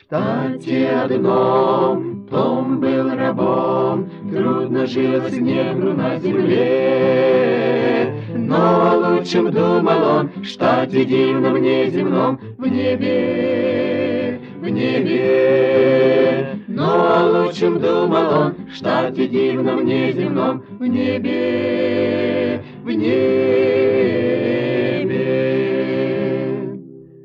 штате одном Том был рабом, трудно жилось негру на земле. Но лучшим думал он в штате дивном неземном, в небе, в небе. Но лучшим думал он в штате дивном неземном, в небе, в небе.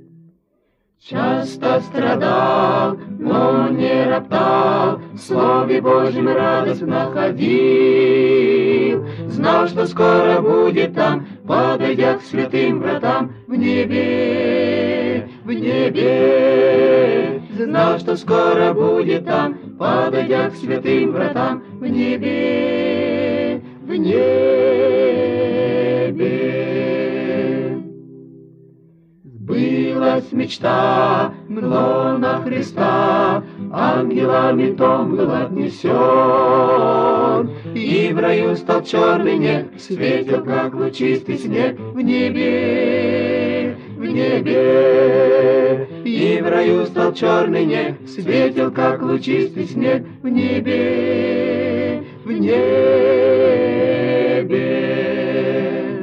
Часто страдал, но не роптал, в Слове Божьем радость находил. Знал, что скоро будет там, подойдя к святым вратам, в небе, в небе. Знал, что скоро будет там, подойдя к святым вратам, в небе, в небе. Сбылась мечта, но на Христа ангелами Том был отнесен, и в раю стал черный неб, светил, как лучистый снег, в небе, в небе. И в раю стал черный неб, светил, как лучистый снег, в небе, в небе.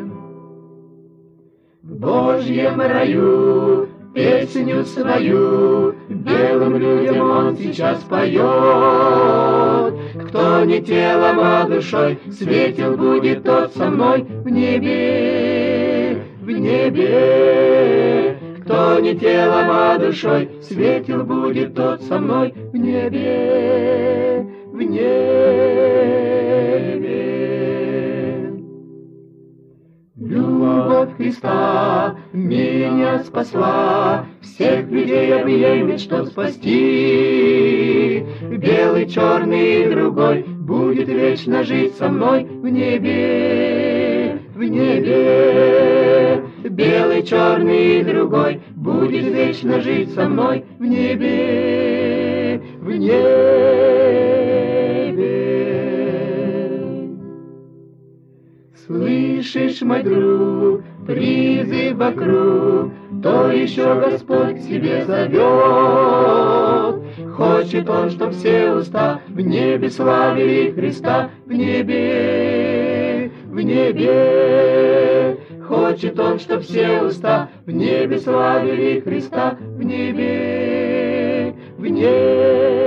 В Божьем раю песню свою белым людям он сейчас поет. Кто не телом, а душой, светил будет тот со мной в небе, в небе. Кто не телом, а душой, светил будет тот со мной в небе, в небе. Любовь Христа меня спасла, всех людей объемлет, что спасти. Белый, черный и другой будет вечно жить со мной в небе, в небе. Белый, черный и другой будет вечно жить со мной в небе, в небе. Слышишь, мой друг, призыв вокруг, то еще Господь к себе зовет. Хочет Он, чтоб все уста в небе славили Христа, в небе, в небе. Хочет Он, чтоб все уста в небе славили Христа, в небе, в небе.